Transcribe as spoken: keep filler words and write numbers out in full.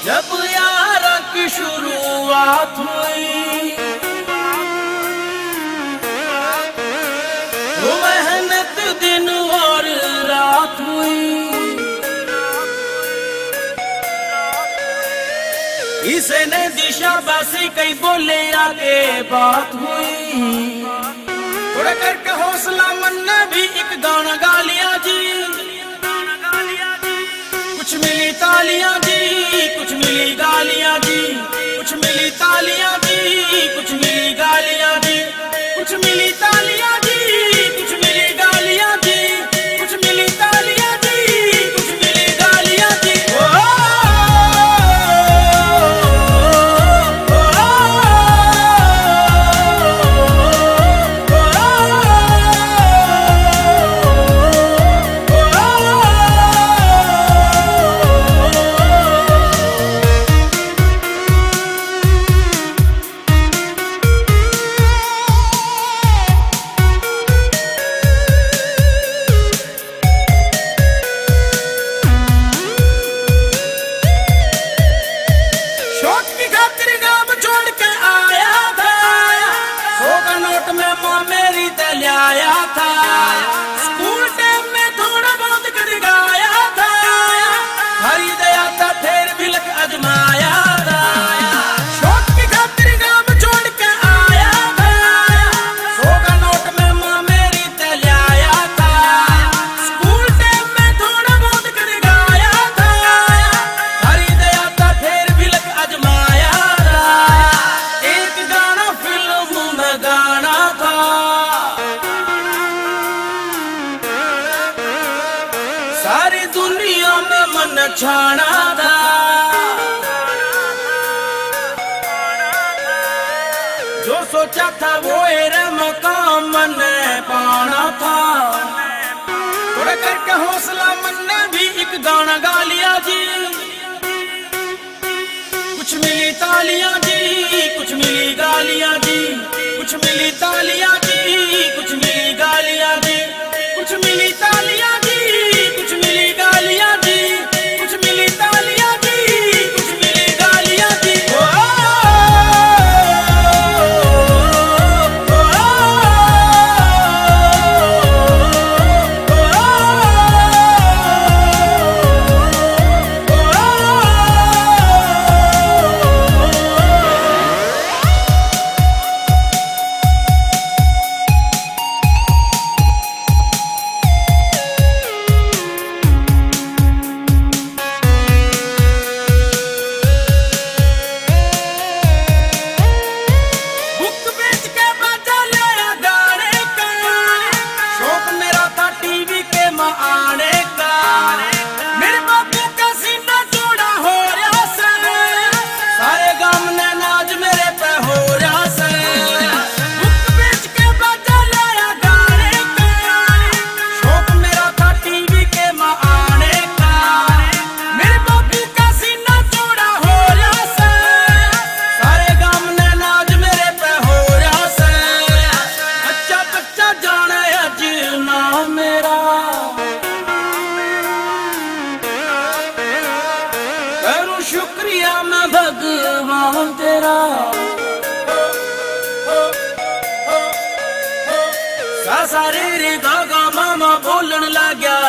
जब यार की शुरुआत हुई वो मेहनत दिन और रात हुई, इसे ने दिशा बासी कई बोले आगे बात हुई। थोड़ा करके हौसला मन ने भी एक गाना गा लिया जी, कुछ मिली तालियां जी, कुछ मिली गालियां जी, कुछ मिली तालियां जी, कुछ मिली गालियां जी, कुछ मिली तालियां जी, कुछ मिली गालियां जी, कुछ मिली तालियां जी, कुछ मिली गालियां जी। आया था स्कूल टाइम में थोड़ा बहुत कर गाया था, हरी दया था फिर भी लक अजमाया था, शौक की खातिर गाँव छोड़ के आया था, सौ का नोट में माँ मेरी तलाया था, स्कूल टाइम में थोड़ा बहुत कर गाया था, हरी दया था फिर भी लक अजमाया था, एक गाना फिल्म में गाना था, सारी दुनिया में मन छाना था, जो सोचा था वो एरे मकाम मैंने पाना था। थोड़ा करके हौसला मन ने भी एक गाना गा लिया जी, कुछ मिली तालियां जी, कुछ मिली गालियां जी, कुछ मिली तालियां जी, कुछ मिली गालियां जी, कुछ मिली तालियां जी, कुछ मिली गालियां जी, कुछ मिली तालियां जी, कुछ मिली गालियां जी। शुक्रिया मैं भगवान तेरा, सा सारे रे गा गा मामा बोलन लग गया,